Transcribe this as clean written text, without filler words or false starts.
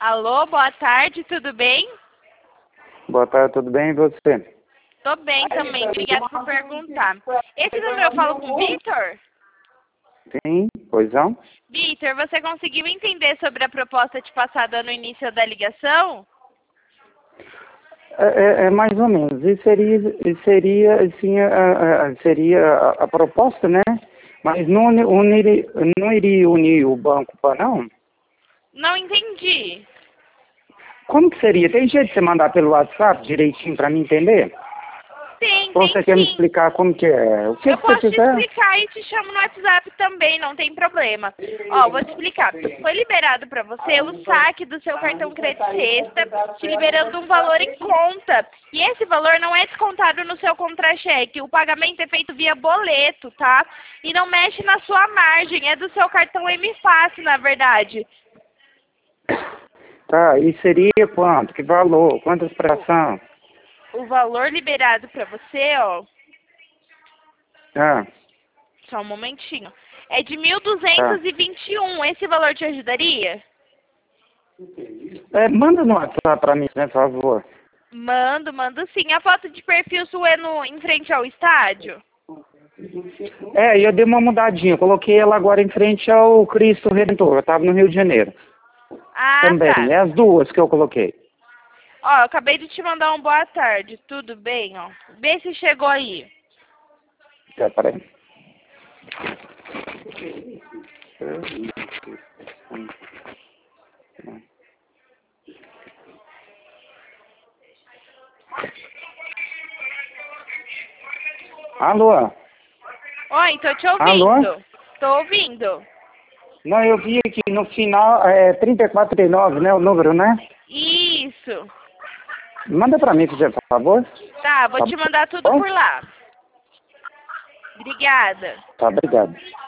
Alô, boa tarde, tudo bem? Boa tarde, tudo bem? E você? Tô bem também, obrigada por perguntar. Esse número eu falo com o Vitor? Sim, pois não? Vitor, você conseguiu entender sobre a proposta te passada no início da ligação? É mais ou menos. Seria assim, seria a proposta, né? Mas não iria unir o banco para não? Não entendi. Como que seria? Tem jeito de você mandar pelo WhatsApp direitinho para mim entender? Ou Tem você quer me sim. explicar como que é? O que Eu que você posso te quiser? explicar e te chamo no WhatsApp também, não tem problema. Ó, vou te explicar. Foi liberado para você o saque do seu cartão crédito sexta, te liberando um valor em conta. E esse valor não é descontado no seu contra-cheque. O pagamento é feito via boleto, tá? E não mexe na sua margem, é do seu cartão M Fácil, na verdade. Tá, e seria quanto? Que valor? Quantas fração? O valor liberado para você, ó, Ah, só um momentinho, é de tá. 1.221. Esse valor te ajudaria? Manda no WhatsApp para mim, né, por favor. Mando sim. A foto de perfil sua é em frente ao estádio? Eu dei uma mudadinha. Coloquei ela agora em frente ao Cristo Redentor. Eu estava no Rio de Janeiro. Ah, Também. tá. É as duas que eu coloquei. Ó, eu acabei de te mandar um boa tarde. Tudo bem, ó. Vê se chegou aí. Peraí. Alô? Oi, tô te Alô? ouvindo. Tô ouvindo. Não, eu vi aqui no final, 3439, né, o número, né? Isso. Manda para mim, por favor. Tá, vou Tá te mandar tudo bom? por lá. Obrigada. Tá, obrigado.